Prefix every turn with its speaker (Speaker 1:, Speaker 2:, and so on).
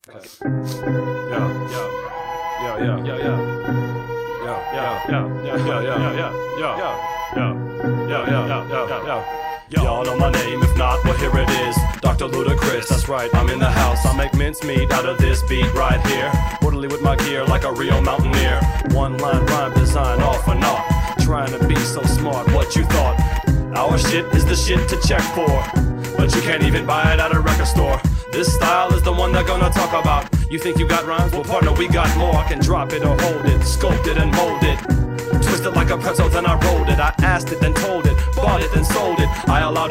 Speaker 1: Okay. Yeah, yeah, yeah, yeah, yeah, yeah, yeah, yeah, yeah, yeah, yeah, yeah, yeah. Y'all know my name, if not, well here it is, Dr. Ludacris, that's right, I'm in the house. I make mincemeat out of this beat right here, orderly with my gear like a real mountaineer. One line rhyme design off and off, trying to be so smart, what you thought? Our shit is the shit to check for, but you can't even buy it at a record store. This style is the one they're gonna talk about. You think you got rhymes? Well partner, we got more. I can drop it or hold it, sculpt it and mold it, twist it like a pretzel, then I rolled it. I asked it, then told it, bought it, then sold it. I allowed